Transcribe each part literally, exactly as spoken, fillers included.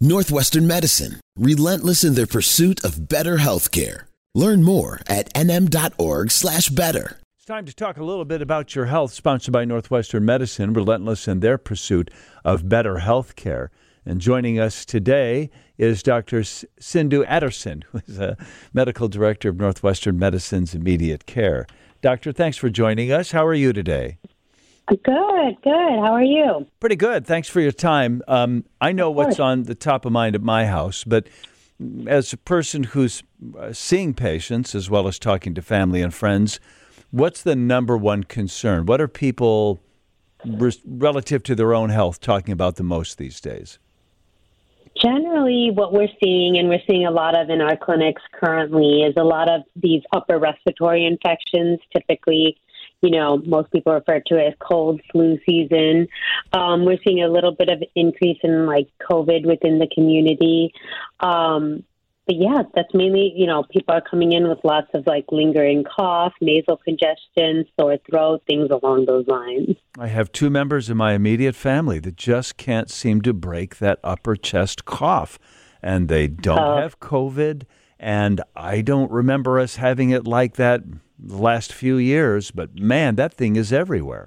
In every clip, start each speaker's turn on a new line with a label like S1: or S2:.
S1: Northwestern Medicine, relentless in their pursuit of better healthcare. Learn more at nm.org slash better.
S2: It's time to talk a little bit about your health, sponsored by Northwestern Medicine, relentless in their pursuit of better health care. And joining us today is Doctor Sindhu Adderson, who is a medical director of Northwestern Medicine's Immediate Care. Doctor, thanks for joining us. How are you today?
S3: Good, good. How are you?
S2: Pretty good. Thanks for your time. Um, I know what's on the top of mind at my house, but as a person who's uh, seeing patients as well as talking to family and friends, what's the number one concern? What are people, re- relative to their own health, talking about the most these days?
S3: Generally, what we're seeing, and we're seeing a lot of in our clinics currently, is a lot of these upper respiratory infections. Typically, you know, most people refer to it as cold flu season. Um, we're seeing a little bit of increase in like COVID within the community. Um, but yeah, that's mainly, you know, people are coming in with lots of like lingering cough, nasal congestion, sore throat, things along those lines.
S2: I have two members in my immediate family that just can't seem to break that upper chest cough. And they don't uh, have COVID. And I don't remember us having it like that the last few years. But man, that thing is everywhere.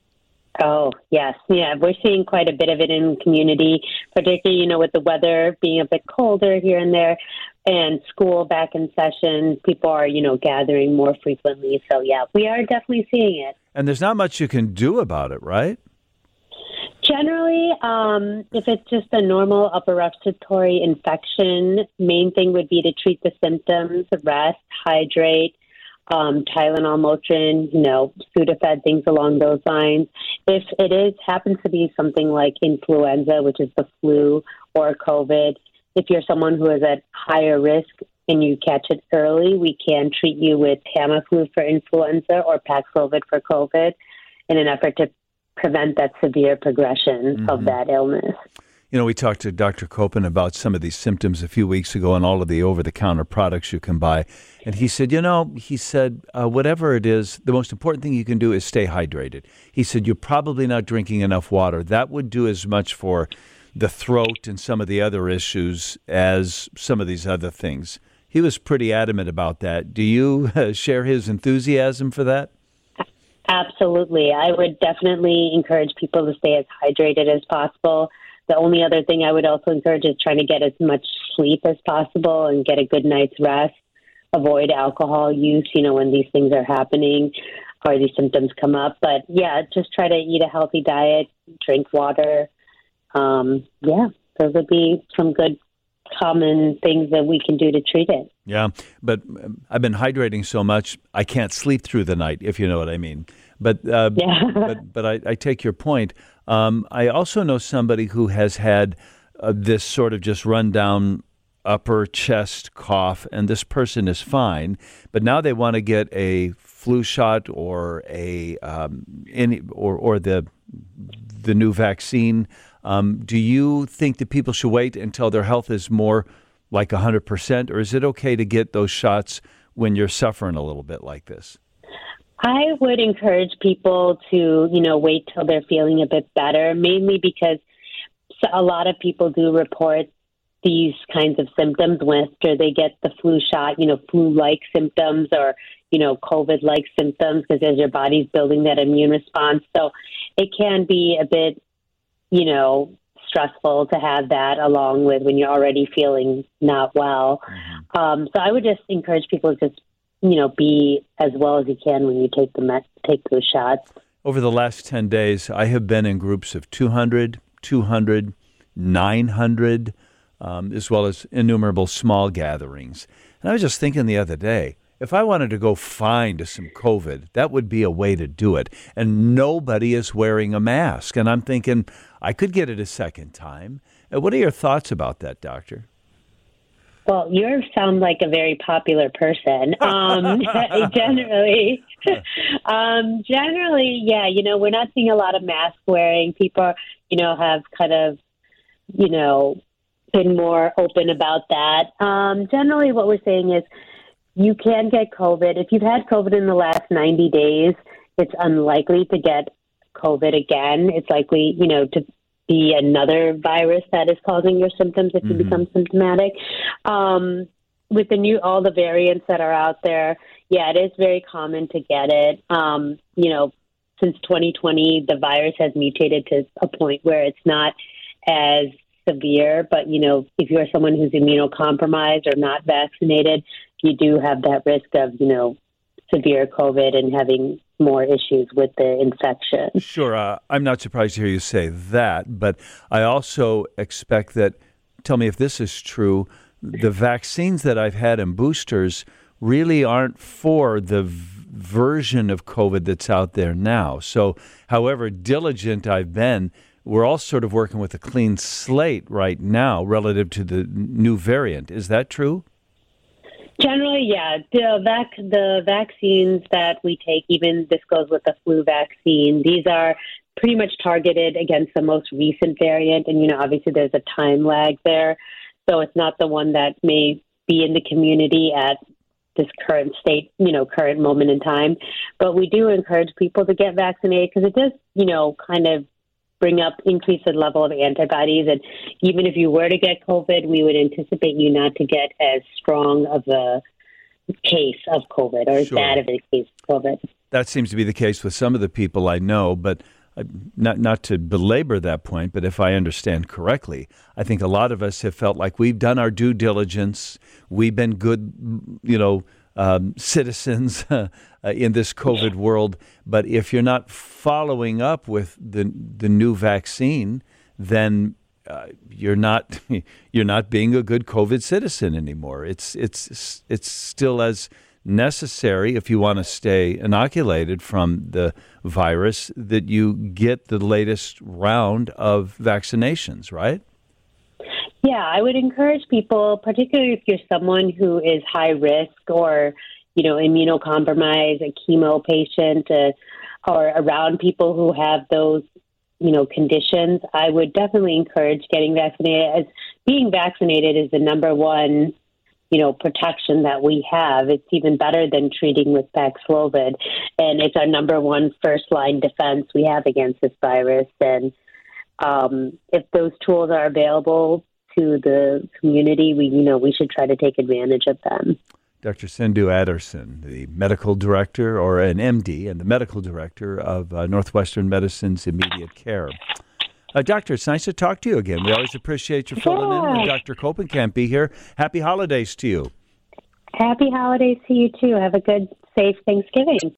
S3: Oh, yes. Yeah, we're seeing quite a bit of it in the community, particularly, you know, with the weather being a bit colder here and there and school back in session, people are, you know, gathering more frequently. So, yeah, we are definitely seeing it.
S2: And there's not much you can do about it, right?
S3: Generally, um, if it's just a normal upper respiratory infection, main thing would be to treat the symptoms, rest, hydrate, Um, Tylenol, Motrin, you know, Sudafed, things along those lines. If it is happens to be something like influenza, which is the flu, or COVID, if you're someone who is at higher risk and you catch it early, we can treat you with Tamiflu for influenza or Paxlovid for COVID in an effort to prevent that severe progression mm-hmm. of that illness.
S2: You know, we talked to Doctor Copen about some of these symptoms a few weeks ago and all of the over-the-counter products you can buy. And he said, you know, he said, uh, whatever it is, the most important thing you can do is stay hydrated. He said, you're probably not drinking enough water. That would do as much for the throat and some of the other issues as some of these other things. He was pretty adamant about that. Do you uh, share his enthusiasm for that?
S3: Absolutely. I would definitely encourage people to stay as hydrated as possible. The only other thing I would also encourage is trying to get as much sleep as possible and get a good night's rest. Avoid alcohol use, you know, when these things are happening or these symptoms come up. But, yeah, just try to eat a healthy diet, drink water. Um, yeah, those would be some good common things that we can do to treat it.
S2: Yeah, but I've been hydrating so much, I can't sleep through the night, if you know what I mean. But uh,
S3: yeah.
S2: but, but I, I take your point. Um, I also know somebody who has had uh, this sort of just rundown upper chest cough, and this person is fine, but now they want to get a flu shot or a um, any or or the the new vaccine. Um, do you think that people should wait until their health is more like one hundred percent, or is it okay to get those shots when you're suffering a little bit like this?
S3: I would encourage people to, you know, wait till they're feeling a bit better, mainly because a lot of people do report these kinds of symptoms after they get the flu shot, you know, flu-like symptoms or, you know, COVID-like symptoms, because as your body's building that immune response. So it can be a bit, you know, stressful to have that along with when you're already feeling not well. Mm-hmm. Um, so I would just encourage people to just, you know, be as well as you can when you take the met- take those shots.
S2: Over the last ten days, I have been in groups of two hundred, two hundred, nine hundred, um, as well as innumerable small gatherings. And I was just thinking the other day, if I wanted to go find some COVID, that would be a way to do it. And nobody is wearing a mask. And I'm thinking, I could get it a second time. Uh, what are your thoughts about that, Doctor?
S3: Well, you sound like a very popular person. Um, generally, um, generally, yeah, you know, we're not seeing a lot of mask wearing. People, you know, have kind of, you know, been more open about that. Um, generally, what we're saying is you can get COVID. If you've had COVID in the last ninety days, it's unlikely to get COVID again. It's likely, you know, to be another virus that is causing your symptoms if you
S2: Mm-hmm.
S3: become symptomatic. Um, with the new, all the variants that are out there, yeah, it is very common to get it. Um, you know, since twenty twenty, the virus has mutated to a point where it's not as severe, but, you know, if you're someone who's immunocompromised or not vaccinated, you do have that risk of, you know, severe COVID and having more issues with the infection.
S2: Sure. Uh, I'm not surprised to hear you say that, but I also expect that, tell me if this is true, the vaccines that I've had and boosters really aren't for the v- version of COVID that's out there now. So however diligent I've been, we're all sort of working with a clean slate right now relative to the new variant. Is that true?
S3: Generally, yeah. The vac- the vaccines that we take, even this goes with the flu vaccine, these are pretty much targeted against the most recent variant. And, you know, obviously there's a time lag there. So it's not the one that may be in the community at this current state, you know, current moment in time. But we do encourage people to get vaccinated because it does, you know, kind of bring up, increase the level of antibodies. And even if you were to get COVID, we would anticipate you not to get as strong of a case of COVID or as
S2: Sure.
S3: bad of a case of COVID.
S2: That seems to be the case with some of the people I know, but uh, not not to belabor that point, but if I understand correctly, I think a lot of us have felt like we've done our due diligence, we've been good, you know, um, citizens uh, in this COVID world, but if you're not following up with the the new vaccine, then uh, you're not you're not being a good COVID citizen anymore. It's it's it's still as necessary if you want to stay inoculated from the virus that you get the latest round of vaccinations, right?
S3: Yeah, I would encourage people, particularly if you're someone who is high risk or, you know, immunocompromised, a chemo patient, uh, or around people who have those, you know, conditions, I would definitely encourage getting vaccinated. As being vaccinated is the number one, you know, protection that we have. It's even better than treating with Paxlovid. And it's our number one first line defense we have against this virus. And um, if those tools are available to the community, we, you know, we should try to take advantage of them.
S2: Doctor Sindhu Adderson, the medical director, or an M D, and the medical director of uh, Northwestern Medicine's Immediate Care. Uh, doctor, it's nice to talk to you again. We always appreciate you filling in when Doctor Copen can't be here. Happy holidays to you.
S3: Happy holidays to you, too. Have a good, safe Thanksgiving.